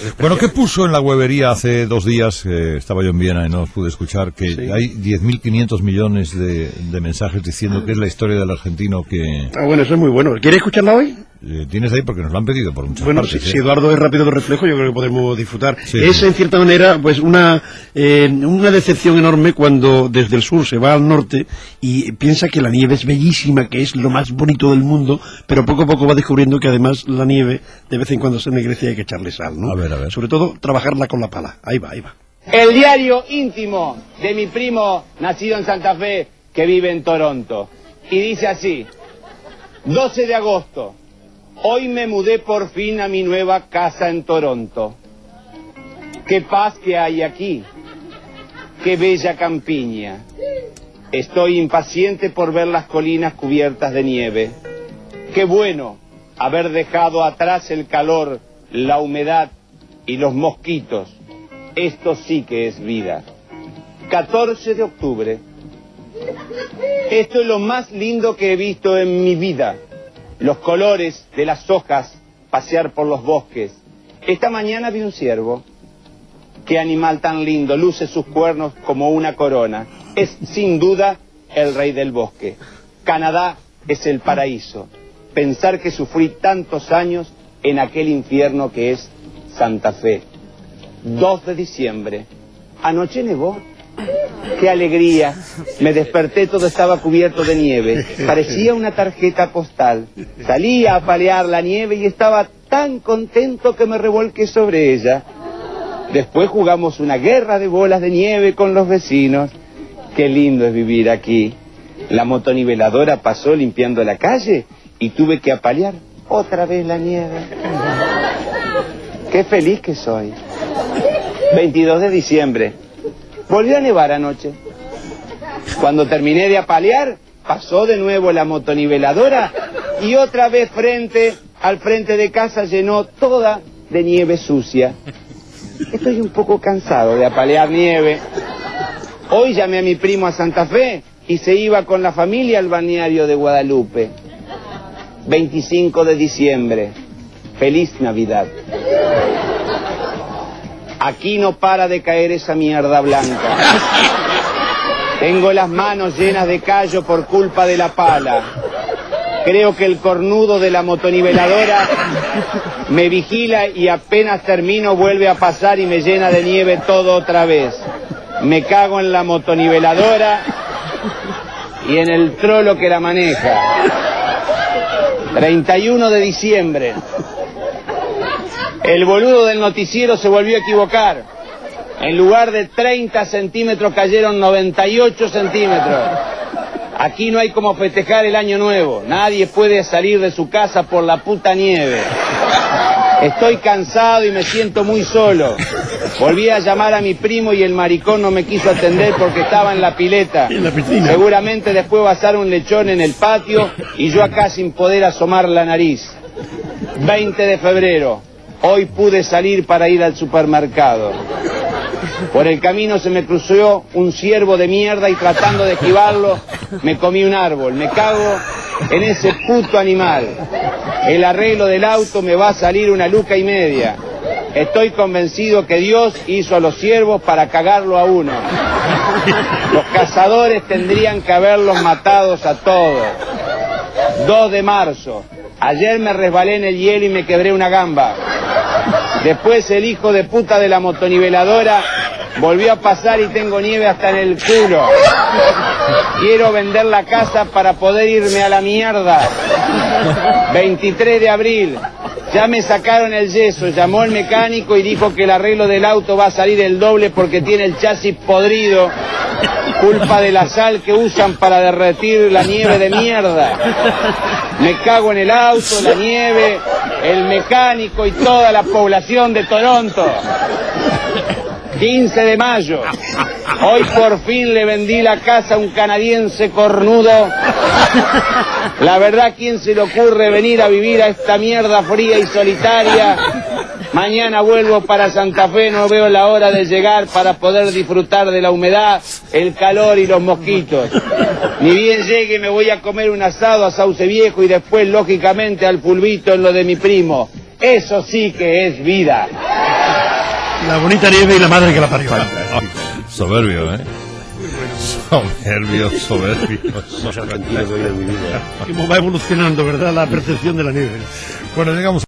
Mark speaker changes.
Speaker 1: Bueno, ¿qué puso en la huevería hace 2 días? Estaba yo en Viena y no os pude escuchar, que sí, hay 10.500 millones de mensajes diciendo que es la historia del argentino que...
Speaker 2: Ah, bueno, eso es muy bueno. ¿Quieres escucharla hoy?
Speaker 1: Tienes ahí porque nos lo han pedido por muchas
Speaker 2: bueno,
Speaker 1: partes.
Speaker 2: Si Eduardo es rápido de reflejo, yo creo que podemos disfrutar.
Speaker 1: Sí,
Speaker 2: es,
Speaker 1: sí,
Speaker 2: en cierta manera, pues una decepción enorme cuando desde el sur se va al norte y piensa que la nieve es bellísima, que es lo más bonito del mundo, pero poco a poco va descubriendo que además la nieve de vez en cuando se ennegrece y hay que echarle sal, ¿no?
Speaker 1: A ver.
Speaker 2: Sobre todo, trabajarla con la pala. Ahí va.
Speaker 3: El diario íntimo de mi primo nacido en Santa Fe, que vive en Toronto. Y dice así: 12 de agosto. Hoy me mudé por fin a mi nueva casa en Toronto. Qué paz que hay aquí. Qué bella campiña. Estoy impaciente por ver las colinas cubiertas de nieve. Qué bueno haber dejado atrás el calor, la humedad y los mosquitos. Esto sí que es vida. 14 de octubre. Esto es lo más lindo que he visto en mi vida. Los colores de las hojas, pasear por los bosques. Esta mañana vi un ciervo. Qué animal tan lindo, luce sus cuernos como una corona. Es sin duda el rey del bosque. Canadá es el paraíso. Pensar que sufrí tantos años en aquel infierno que es Santa Fe. 2 de diciembre. Anoche nevó. ¡Qué alegría! Me desperté, todo estaba cubierto de nieve. Parecía una tarjeta postal. Salí a apalear la nieve y estaba tan contento que me revolqué sobre ella. Después jugamos una guerra de bolas de nieve con los vecinos. ¡Qué lindo es vivir aquí! La motoniveladora pasó limpiando la calle y tuve que apalear otra vez la nieve. ¡Qué feliz que soy! 22 de diciembre. Volvió a nevar anoche. Cuando terminé de apalear, pasó de nuevo la motoniveladora y otra vez al frente de casa llenó toda de nieve sucia. Estoy un poco cansado de apalear nieve. Hoy llamé a mi primo a Santa Fe y se iba con la familia al balneario de Guadalupe. 25 de diciembre. Feliz Navidad. Aquí no para de caer esa mierda blanca. Tengo las manos llenas de callo por culpa de la pala. Creo que el cornudo de la motoniveladora me vigila y apenas termino vuelve a pasar y me llena de nieve todo otra vez. Me cago en la motoniveladora y en el trolo que la maneja. 31 de diciembre. El boludo del noticiero se volvió a equivocar. En lugar de 30 centímetros cayeron 98 centímetros. Aquí no hay como festejar el año nuevo. Nadie puede salir de su casa por la puta nieve. Estoy cansado y me siento muy solo. Volví a llamar a mi primo y el maricón no me quiso atender porque estaba en la pileta.
Speaker 2: En la piscina.
Speaker 3: Seguramente después va a asar un lechón en el patio y yo acá sin poder asomar la nariz. 20 de febrero. Hoy pude salir para ir al supermercado. Por el camino se me cruzó un ciervo de mierda y tratando de esquivarlo me comí un árbol. Me cago en ese puto animal. El arreglo del auto me va a salir 1,5 lucas. Estoy convencido que Dios hizo a los ciervos para cagarlo a uno. Los cazadores tendrían que haberlos matados a todos. 2 de marzo. Ayer me resbalé en el hielo y me quebré una gamba. Después el hijo de puta de la motoniveladora volvió a pasar y tengo nieve hasta en el culo. Quiero vender la casa para poder irme a la mierda. 23 de abril. Ya me sacaron el yeso, llamó el mecánico y dijo que el arreglo del auto va a salir el doble porque tiene el chasis podrido. Culpa de la sal que usan para derretir la nieve de mierda. Me cago en el auto, la nieve, el mecánico y toda la población de Toronto. 15 de mayo. Hoy por fin le vendí la casa a un canadiense cornudo. La verdad, ¿quién se le ocurre venir a vivir a esta mierda fría y solitaria? Mañana vuelvo para Santa Fe, no veo la hora de llegar para poder disfrutar de la humedad, el calor y los mosquitos. Ni bien llegue me voy a comer un asado a Sauce Viejo y después, lógicamente, al Fulvito en lo de mi primo. Eso sí que es vida.
Speaker 2: La bonita nieve y la madre que la parió.
Speaker 1: Soberbio, ¿eh? Soberbio.
Speaker 2: Cómo va evolucionando, ¿verdad?, la percepción de la nieve.
Speaker 1: Bueno, llegamos